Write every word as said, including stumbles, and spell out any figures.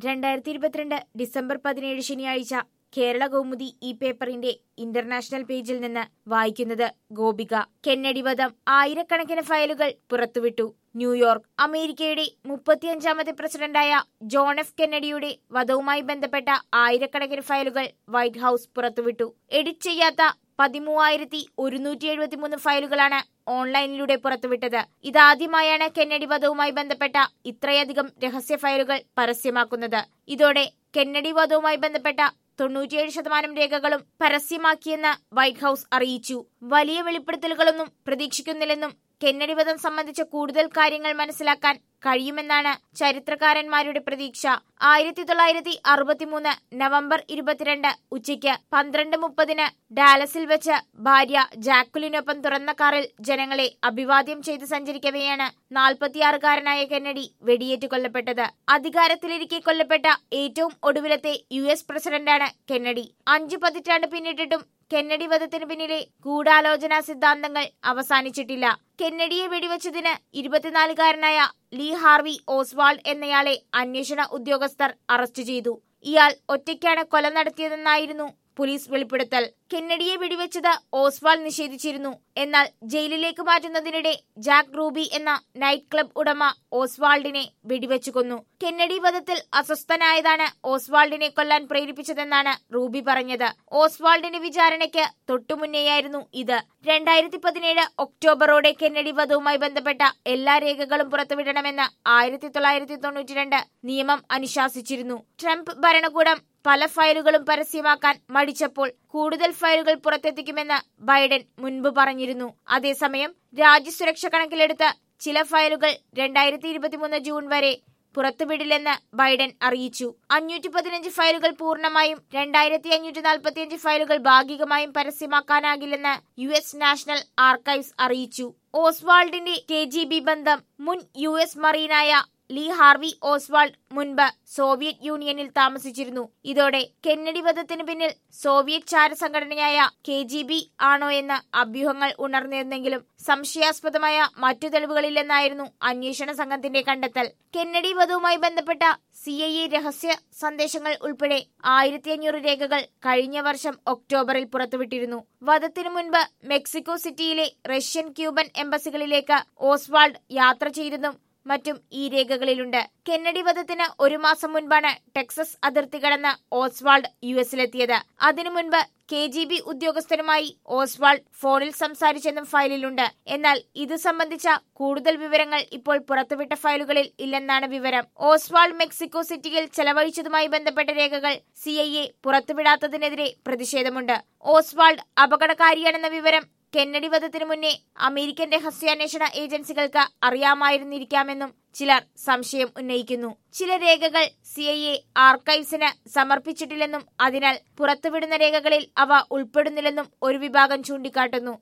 രണ്ടായിരത്തി ഇരുപത്തിരണ്ട് ഡിസംബർ പതിനേഴ് ശനിയാഴ്ച കേരള കൗമുദി ഈ പേപ്പറിന്റെ ഇന്റർനാഷണൽ പേജിൽ നിന്ന് വായിക്കുന്നത് ഗോപിക. കെന്നഡി വധം ആയിരക്കണക്കിന് ഫയലുകൾ പുറത്തുവിട്ടു. ന്യൂയോർക്ക്. അമേരിക്കയുടെ മുപ്പത്തിയഞ്ചാമത്തെ പ്രസിഡന്റായ ജോൺ എഫ് കെന്നഡിയുടെ വധവുമായി ബന്ധപ്പെട്ട ആയിരക്കണക്കിന് ഫയലുകൾ വൈറ്റ് ഹൌസ് പുറത്തുവിട്ടു. എഡിറ്റ് ചെയ്യാത്ത പതിമൂവായിരത്തി ഒരുന്നൂറ്റി എഴുപത്തിമൂന്ന് ഫയലുകളാണ് ഓൺലൈനിലൂടെ പുറത്തുവിട്ടത്. ഇതാദ്യമായാണ് കെന്നഡി വധവുമായി ബന്ധപ്പെട്ട ഇത്രയധികം രഹസ്യ ഫയലുകൾ പരസ്യമാക്കുന്നത്. ഇതോടെ കെന്നഡി വധവുമായി ബന്ധപ്പെട്ട തൊണ്ണൂറ്റിയേഴ് ശതമാനം രേഖകളും പരസ്യമാക്കിയെന്ന് വൈറ്റ് ഹൌസ് അറിയിച്ചു. വലിയ വെളിപ്പെടുത്തലുകളൊന്നും പ്രതീക്ഷിക്കുന്നില്ലെന്നും കെന്നഡി വധം സംബന്ധിച്ച കൂടുതൽ കാര്യങ്ങൾ മനസ്സിലാക്കാൻ കഴിയുമെന്നാണ് ചരിത്രകാരന്മാരുടെ പ്രതീക്ഷ. ആയിരത്തി തൊള്ളായിരത്തി അറുപത്തിമൂന്ന് നവംബർ ഇരുപത്തിരണ്ട് ഉച്ചയ്ക്ക് പന്ത്രണ്ട് മുപ്പതിന് ഡാലസിൽ വെച്ച് ഭാര്യ ജാക്കുലിനൊപ്പം തുറന്ന കാറിൽ ജനങ്ങളെ അഭിവാദ്യം ചെയ്ത് സഞ്ചരിക്കവെയാണ് നാൽപ്പത്തിയാറുകാരനായ കെന്നഡി വെടിയേറ്റ് കൊല്ലപ്പെട്ടത്. അധികാരത്തിലിരിക്കെ കൊല്ലപ്പെട്ട ഏറ്റവും ഒടുവിലത്തെ യു എസ് പ്രസിഡന്റാണ് കെന്നഡി. അഞ്ചു പതിറ്റാണ്ട് പിന്നിട്ടിട്ടും കെന്നഡി വധത്തിന് പിന്നിലെ ഗൂഢാലോചനാ സിദ്ധാന്തങ്ങൾ അവസാനിച്ചിട്ടില്ല. കെന്നഡിയെ വെടിവെച്ചതിന് ഇരുപത്തിനാലുകാരനായ ലീ ഹാർവി ഓസ്വാൾഡ് എന്നയാളെ അന്വേഷണ ഉദ്യോഗസ്ഥർ അറസ്റ്റ് ചെയ്തു. ഇയാൾ ഒറ്റയ്ക്കാണ് കൊല നടത്തിയതെന്നായിരുന്നു പോലീസ് വെളിപ്പെടുത്തൽ. കെന്നഡിയെ വെടിവെച്ചത് ഓസ്വാൾഡ് നിഷേധിച്ചിരുന്നു. എന്നാൽ ജയിലിലേക്ക് മാറ്റുന്നതിനിടെ ജാക്ക് റൂബി എന്ന നൈറ്റ് ക്ലബ് ഉടമ ഓസ്വാൾഡിനെ വെടിവെച്ചു കൊന്നു. കെന്നഡി വധത്തിൽ അസ്വസ്ഥനായതാണ് ഓസ്വാൾഡിനെ കൊല്ലാൻ പ്രേരിപ്പിച്ചതെന്നാണ് റൂബി പറഞ്ഞത്. ഓസ്വാൾഡിന്റെ വിചാരണയ്ക്ക് തൊട്ടുമുന്നേയായിരുന്നു ഇത്. രണ്ടായിരത്തി പതിനേഴ് ഒക്ടോബറോടെ കെന്നഡി വധവുമായി ബന്ധപ്പെട്ട എല്ലാ രേഖകളും പുറത്തുവിടണമെന്ന് ആയിരത്തി തൊള്ളായിരത്തി തൊണ്ണൂറ്റി രണ്ട് നിയമം അനുശാസിച്ചിരുന്നു. ട്രംപ് ഭരണകൂടം പല ഫയലുകളും പരസ്യമാക്കാൻ മടിച്ചപ്പോൾ കൂടുതൽ ഫയലുകൾ പുറത്തെത്തിക്കുമെന്ന് ബൈഡൻ മുൻപ് പറഞ്ഞിരുന്നു. അതേസമയം രാജ്യസുരക്ഷ കണക്കിലെടുത്ത് ചില ഫയലുകൾ രണ്ടായിരത്തി ഇരുപത്തിമൂന്ന് ജൂൺ വരെ പുറത്തുവിടില്ലെന്ന് ബൈഡൻ അറിയിച്ചു. അഞ്ഞൂറ്റി പതിനഞ്ച് ഫയലുകൾ പൂർണ്ണമായും രണ്ടായിരത്തി അഞ്ഞൂറ്റി നാൽപ്പത്തിയഞ്ച് ഫയലുകൾ ഭാഗികമായും പരസ്യമാക്കാനാകില്ലെന്ന് യു എസ് നാഷണൽ ആർക്കൈവ്സ് അറിയിച്ചു. ഓസ്വാൾഡിന്റെ കെ ജി ബി ബന്ധം. മുൻ യു എസ് മറീനായ ലീ ഹാർവി ഓസ്വാൾഡ് മുൻപ് സോവിയറ്റ് യൂണിയനിൽ താമസിച്ചിരുന്നു. ഇതോടെ കെന്നഡി വധത്തിന് പിന്നിൽ സോവിയറ്റ് ചാരസംഘടനയായ കെ ജി ബി ആണോ എന്ന അഭ്യൂഹങ്ങൾ ഉണർന്നിരുന്നെങ്കിലും സംശയാസ്പദമായ മറ്റു തെളിവുകളില്ലെന്നായിരുന്നു അന്വേഷണ സംഘത്തിന്റെ കണ്ടെത്തൽ. കെന്നഡി വധവുമായി ബന്ധപ്പെട്ട സി ഐ എ രഹസ്യ സന്ദേശങ്ങൾ ഉൾപ്പെടെ ആയിരത്തി അഞ്ഞൂറ് രേഖകൾ കഴിഞ്ഞ വർഷം ഒക്ടോബറിൽ പുറത്തുവിട്ടിരുന്നു. വധത്തിനു മുൻപ് മെക്സിക്കോ സിറ്റിയിലെ റഷ്യൻ ക്യൂബൻ എംബസികളിലേക്ക് ഓസ്വാൾഡ് യാത്ര ചെയ്തതും മറ്റും ഈ രേഖകളിലുണ്ട്. കെന്നഡി വധത്തിന് ഒരു മാസം മുൻപാണ് ടെക്സസ് അതിർത്തി കടന്ന് ഓസ്വാൾഡ് യു എസിലെത്തിയത്. അതിനു മുൻപ് കെ ജി ബി ഉദ്യോഗസ്ഥരുമായി ഓസ്വാൾഡ് ഫോണിൽ സംസാരിച്ചെന്നും ഫയലിലുണ്ട്. എന്നാൽ ഇത് സംബന്ധിച്ച കൂടുതൽ വിവരങ്ങൾ ഇപ്പോൾ പുറത്തുവിട്ട ഫയലുകളിൽ ഇല്ലെന്നാണ് വിവരം. ഓസ്വാൾഡ് മെക്സിക്കോ സിറ്റിയിൽ ചെലവഴിച്ചതുമായി ബന്ധപ്പെട്ട രേഖകൾ സി ഐ എ പുറത്തുവിടാത്തതിനെതിരെ പ്രതിഷേധമുണ്ട്. ഓസ്വാൾഡ് അപകടകാരിയാണെന്ന വിവരം കെന്നഡി വധത്തിനു മുന്നേ അമേരിക്കൻ രഹസ്യാന്വേഷണ ഏജൻസികൾക്ക് അറിയാമായിരുന്നിരിക്കാമെന്നും ചിലർ സംശയം ഉന്നയിക്കുന്നു. ചില രേഖകൾ സി ഐ എ ആർക്കൈവ്സിന് സമർപ്പിച്ചിട്ടില്ലെന്നും അതിനാൽ പുറത്തുവിടുന്ന രേഖകളിൽ അവ ഉൾപ്പെടുന്നില്ലെന്നും ഒരു വിഭാഗം ചൂണ്ടിക്കാട്ടുന്നു.